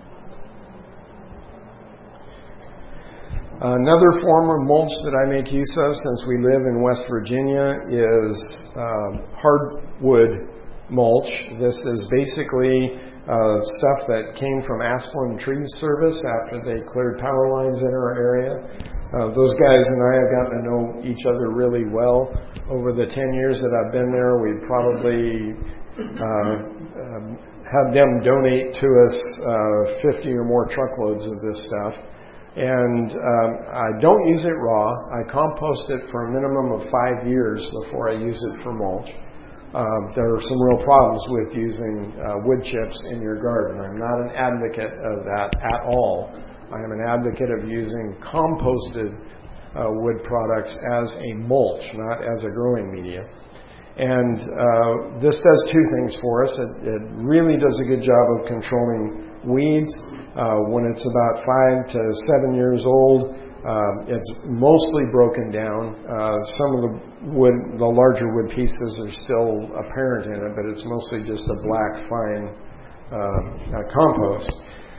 Another form of mulch that I make use of, since we live in West Virginia, is uh, hardwood mulch. This is basically uh, stuff that came from Asplin Tree Service after they cleared power lines in our area. Uh, those guys and I have gotten to know each other really well. Over the ten years that I've been there, we've probably uh, um, had them donate to us uh, fifty or more truckloads of this stuff. And um, I don't use it raw. I compost it for a minimum of five years before I use it for mulch. Uh, there are some real problems with using uh, wood chips in your garden. I'm not an advocate of that at all. I am an advocate of using composted uh, wood products as a mulch, not as a growing media. And uh, this does two things for us. It, it really does a good job of controlling weeds. Uh, when it's about five to seven years old, uh, it's mostly broken down. Uh, some of the wood, the larger wood pieces are still apparent in it, but it's mostly just a black, fine uh, uh, compost.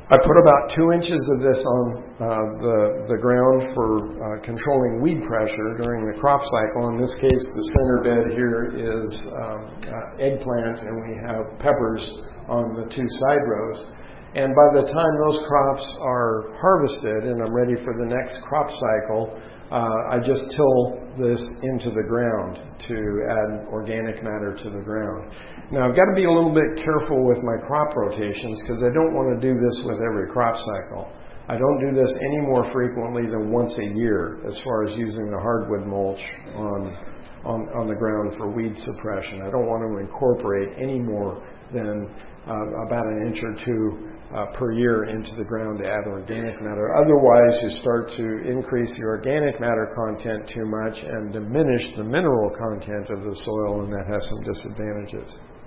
I put about two inches of this on uh, the, the ground for uh, controlling weed pressure during the crop cycle. In this case, the center bed here is um, uh, eggplant, and we have peppers on the two side rows. And by the time those crops are harvested and I'm ready for the next crop cycle, uh, I just till this into the ground to add organic matter to the ground. Now, I've got to be a little bit careful with my crop rotations because I don't want to do this with every crop cycle. I don't do this any more frequently than once a year as far as using the hardwood mulch on, on, on the ground for weed suppression. I don't want to incorporate any more than uh, about an inch or two Uh, per year into the ground to add organic matter. Otherwise, you start to increase the organic matter content too much and diminish the mineral content of the soil, and that has some disadvantages.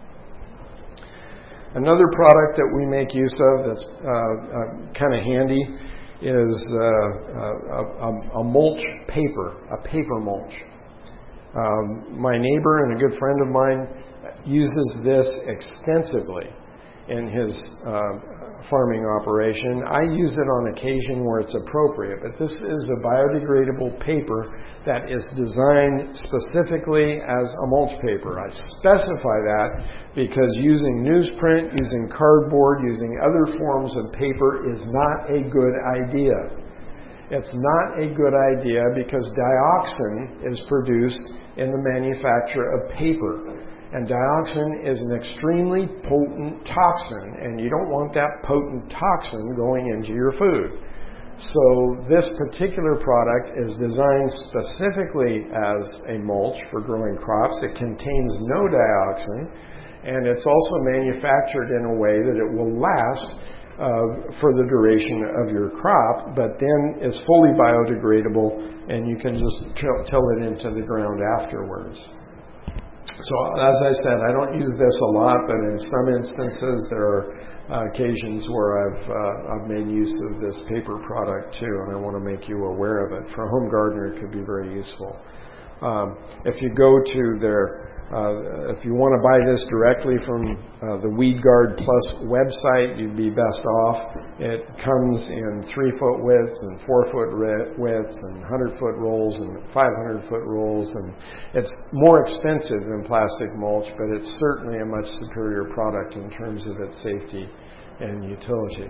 Another product that we make use of that's uh, uh, kind of handy is uh, a, a, a mulch paper, a paper mulch. Um, my neighbor and a good friend of mine uses this extensively in his uh, farming operation. I use it on occasion where it's appropriate, but this is a biodegradable paper that is designed specifically as a mulch paper. I specify that because using newsprint, using cardboard, using other forms of paper is not a good idea. It's not a good idea because dioxin is produced in the manufacture of paper. And dioxin is an extremely potent toxin, and you don't want that potent toxin going into your food. So this particular product is designed specifically as a mulch for growing crops. It contains no dioxin, and it's also manufactured in a way that it will last uh, for the duration of your crop, but then is fully biodegradable, and you can just till, till it into the ground afterwards. So, as I said, I don't use this a lot, but in some instances there are uh, occasions where I've uh, I've made use of this paper product too, and I want to make you aware of it. For a home gardener, it could be very useful. Um, if you go to their Uh, if you want to buy this directly from uh, the WeedGuard Plus website, you'd be best off. It comes in three-foot widths and four-foot widths and one hundred-foot rolls and five hundred-foot rolls. And it's more expensive than plastic mulch, but it's certainly a much superior product in terms of its safety and utility.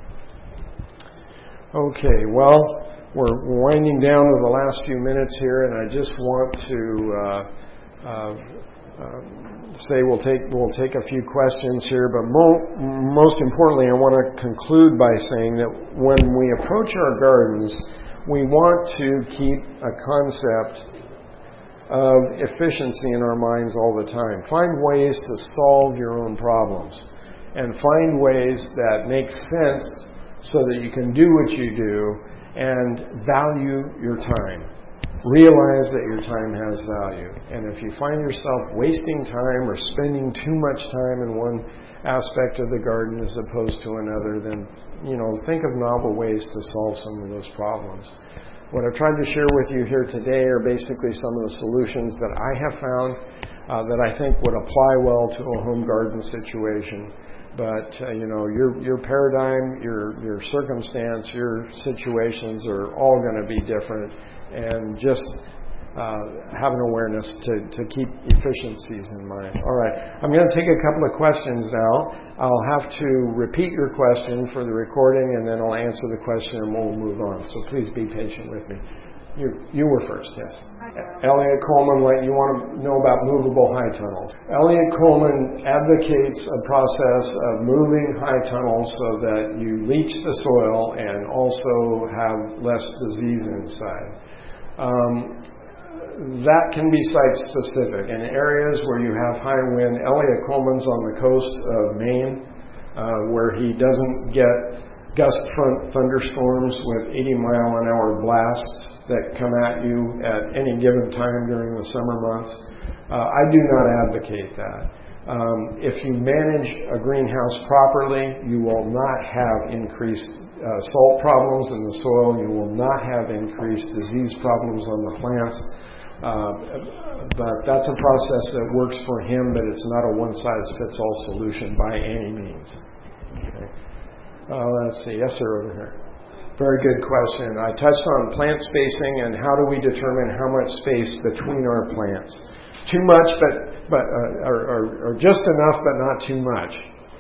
Okay, well, we're winding down to the last few minutes here, and I just want to uh, uh, uh, say we'll take we'll take a few questions here, but mo- most importantly, I want to conclude by saying that when we approach our gardens, we want to keep a concept of efficiency in our minds all the time. Find ways to solve your own problems, and find ways that make sense so that you can do what you do and value your time. Realize that your time has value. And if you find yourself wasting time or spending too much time in one aspect of the garden as opposed to another, then, you know, think of novel ways to solve some of those problems. What I've tried to share with you here today are basically some of the solutions that I have found uh, that I think would apply well to a home garden situation. But, uh, you know, your your paradigm, your your circumstance, your situations are all going to be different. And just uh, have an awareness to, to keep efficiencies in mind. All right, I'm going to take a couple of questions now. I'll have to repeat your question for the recording, and then I'll answer the question, and we'll move on. So please be patient with me. You you were first, yes. Elliot Coleman, what you want to know about movable high tunnels. Elliot Coleman advocates a process of moving high tunnels so that you leach the soil and also have less disease inside. Um, that can be site-specific. In areas where you have high wind, Elliot Coleman's on the coast of Maine, uh, where he doesn't get gust front thunderstorms with eighty mile an hour blasts that come at you at any given time during the summer months. Uh, I do not advocate that. Um, if you manage a greenhouse properly, you will not have increased uh, salt problems in the soil. You will not have increased disease problems on the plants. Uh, but that's a process that works for him, but it's not a one-size-fits-all solution by any means. Okay. Uh, let's see. Yes, sir, over here. Very good question. I touched on plant spacing and how do we determine how much space between our plants. Too much, but but uh, or, or, or just enough, but not too much.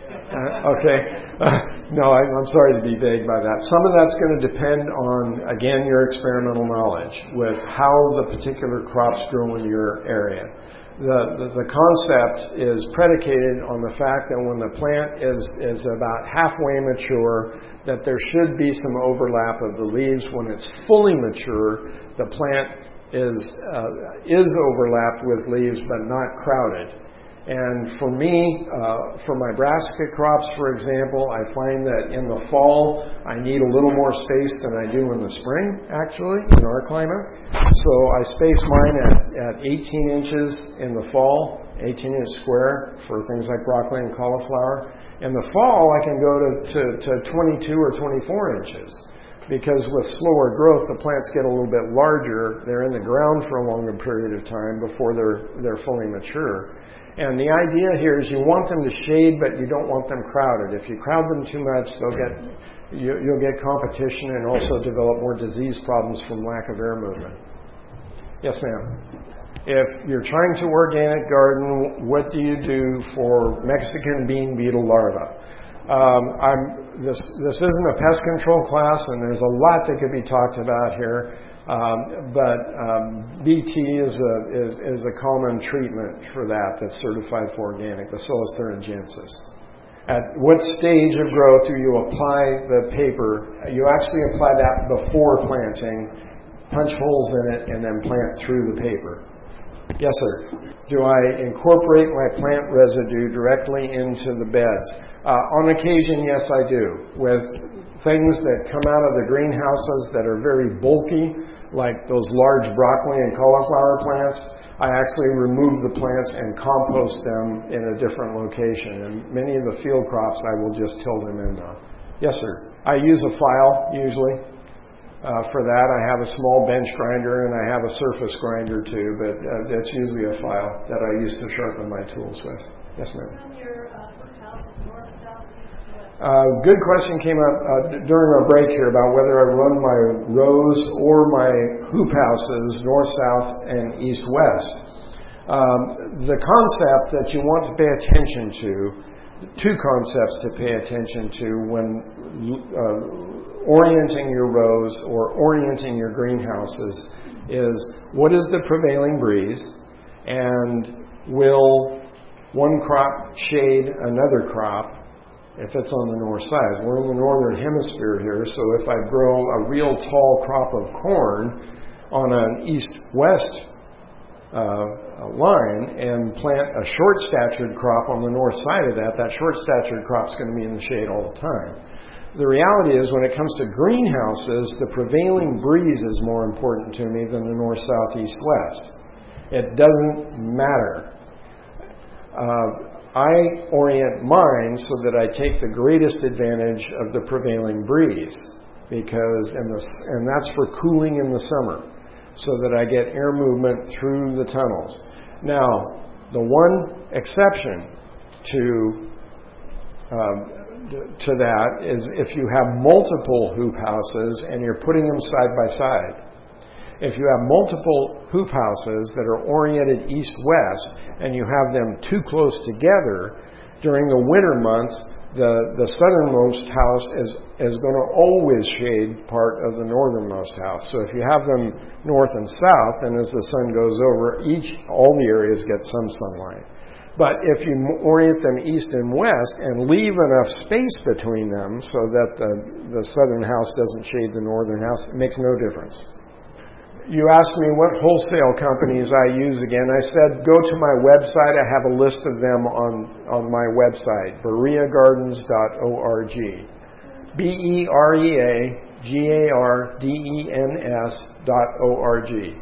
Uh, okay. Uh, no, I, I'm sorry to be vague by that. Some of that's going to depend on, again, your experimental knowledge with how the particular crops grow in your area. The, the, the concept is predicated on the fact that when the plant is, is about halfway mature, that there should be some overlap of the leaves. When it's fully mature, the plant is, uh, is overlapped with leaves but not crowded. And for me, uh, for my brassica crops, for example, I find that in the fall, I need a little more space than I do in the spring, actually, in our climate. So I space mine at, at eighteen inches in the fall, eighteen inch square for things like broccoli and cauliflower. In the fall, I can go to, to, to twenty-two or twenty-four inches. Because with slower growth, the plants get a little bit larger. They're in the ground for a longer period of time before they're they're fully mature. And the idea here is you want them to shade, but you don't want them crowded. If you crowd them too much, they'll get you, you'll get competition and also develop more disease problems from lack of air movement. Yes, ma'am. If you're trying to organic garden, what do you do for Mexican bean beetle larvae? Um, I'm, this, this isn't a pest control class, and there's a lot that could be talked about here. Um, but um, B T is a, is, is a common treatment for that that's certified for organic, Bacillus thuringiensis. At what stage of growth do you apply the paper? You actually apply that before planting, punch holes in it, and then plant through the paper. Yes, sir. Do I incorporate my plant residue directly into the beds? Uh, on occasion, yes, I do. With things that come out of the greenhouses that are very bulky, like those large broccoli and cauliflower plants, I actually remove the plants and compost them in a different location. And many of the field crops, I will just till them in now. Yes, sir. I use a file, usually. Uh, for that, I have a small bench grinder and I have a surface grinder too, but uh, that's usually a file that I use to sharpen my tools with. Yes, ma'am. Uh, good question came up uh, during our break here about whether I run my rows or my hoop houses north, south, and east, west. Um, the concept that you want to pay attention to, two concepts to pay attention to when uh, orienting your rows or orienting your greenhouses is what is the prevailing breeze, and will one crop shade another crop if it's on the north side. We're in the northern hemisphere here, so if I grow a real tall crop of corn on an east-west uh, line and plant a short-statured crop on the north side of that, that short-statured crop's going to be in the shade all the time. The reality is, when it comes to greenhouses, the prevailing breeze is more important to me than the north, south, east, west. It doesn't matter. Uh, I orient mine so that I take the greatest advantage of the prevailing breeze, because and, the, and that's for cooling in the summer, so that I get air movement through the tunnels. Now, the one exception to um, to that is if you have multiple hoop houses and you're putting them side by side. If you have multiple hoop houses that are oriented east-west and you have them too close together, during the winter months, the, the southernmost house is, is going to always shade part of the northernmost house. So if you have them north and south, and as the sun goes over, each all the areas get some sunlight. But if you orient them east and west and leave enough space between them so that the, the southern house doesn't shade the northern house, it makes no difference. You asked me what wholesale companies I use again. I said, go to my website. I have a list of them on, on my website, berea gardens dot org. B E R E A G A R D E N S dot O R G.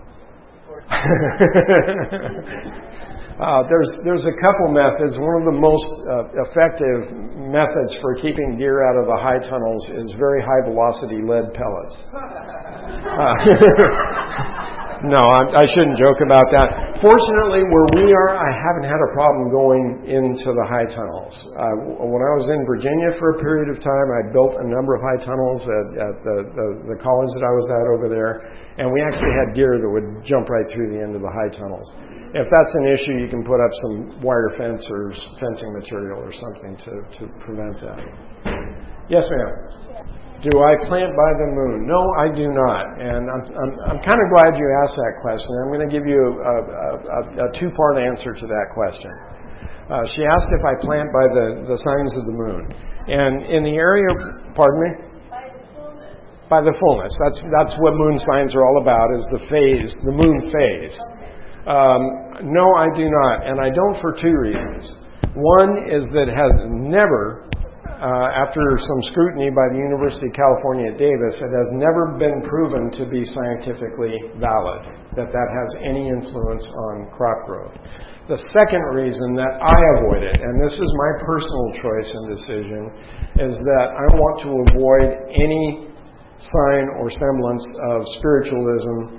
Uh, there's there's a couple methods. One of the most uh, effective methods for keeping deer out of the high tunnels is very high velocity lead pellets. Uh, no, I, I shouldn't joke about that. fortunately, where we are, I haven't had a problem going into the high tunnels. Uh, when I was in Virginia for a period of time, I built a number of high tunnels at, at the, the, the college that I was at over there, and we actually had deer that would jump right through the end of the high tunnels. If that's an issue, you can put up some wire fence or fencing material or something to, to prevent that. Yes, ma'am. Do I plant by the moon? No, I do not. And I'm, I'm, I'm kind of glad you asked that question. I'm going to give you a, a, a two-part answer to that question. Uh, she asked if I plant by the, the signs of the moon. And in the area, pardon me? By the fullness. By the fullness. That's, that's what moon signs are all about, is the phase, the moon phase. Um, no, I do not. And I don't for two reasons. One is that it has never... Uh, after some scrutiny by the University of California at Davis, it has never been proven to be scientifically valid, that that has any influence on crop growth. The second reason that I avoid it, and this is my personal choice and decision, is that I want to avoid any sign or semblance of spiritualism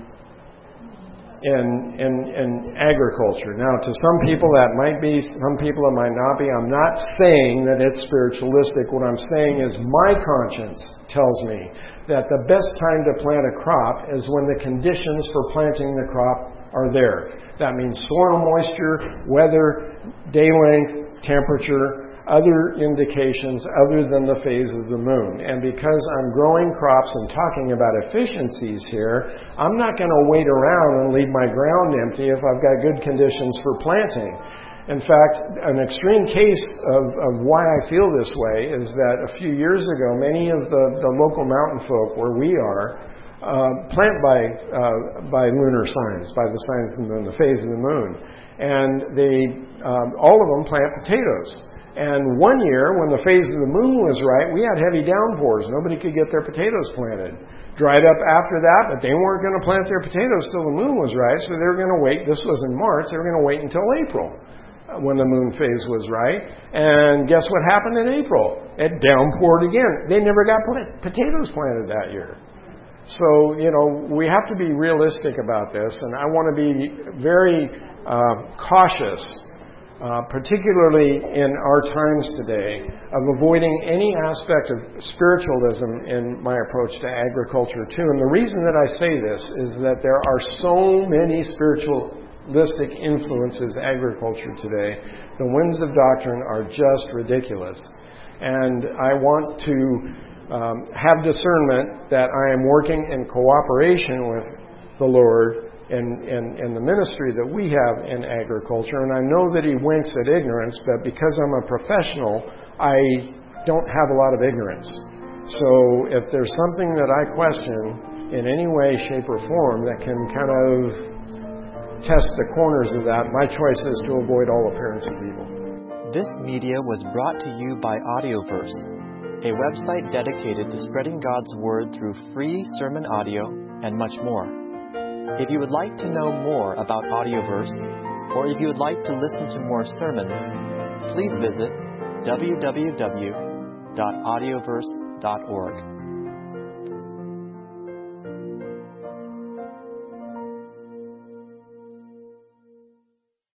in, in, in agriculture. Now, to some people that might be, some people it might not be. I'm not saying that it's spiritualistic. What I'm saying is my conscience tells me that the best time to plant a crop is when the conditions for planting the crop are there. That means soil moisture, weather, day length, temperature, other indications other than the phase of the moon. And because I'm growing crops and talking about efficiencies here, I'm not going to wait around and leave my ground empty if I've got good conditions for planting. In fact, an extreme case of, of why I feel this way is that a few years ago, many of the, the local mountain folk where we are uh, plant by, uh, by lunar signs, by the signs of the moon, the phase of the moon. And they, um, all of them plant potatoes. And one year, when the phase of the moon was right, we had heavy downpours. Nobody could get their potatoes planted. Dried up after that, but they weren't going to plant their potatoes till the moon was right, so they were going to wait. This was in March. They were going to wait until April when the moon phase was right. And guess what happened in April? It downpoured again. They never got potatoes planted that year. So, you know, we have to be realistic about this, and I want to be very uh, cautious, Uh, particularly in our times today, of avoiding any aspect of spiritualism in my approach to agriculture too. And the reason that I say this is that there are so many spiritualistic influences in agriculture today. The winds of doctrine are just ridiculous. And I want to um, have discernment that I am working in cooperation with the Lord In, in, in the ministry that we have in agriculture. And I know that he winks at ignorance, but because I'm a professional, I don't have a lot of ignorance. So if there's something that I question in any way, shape, or form that can kind of test the corners of that, my choice is to avoid all appearance of evil. This media was brought to you by Audioverse, a website dedicated to spreading God's Word through free sermon audio and much more. If you would like to know more about Audioverse, or if you would like to listen to more sermons, please visit w w w dot audioverse dot org.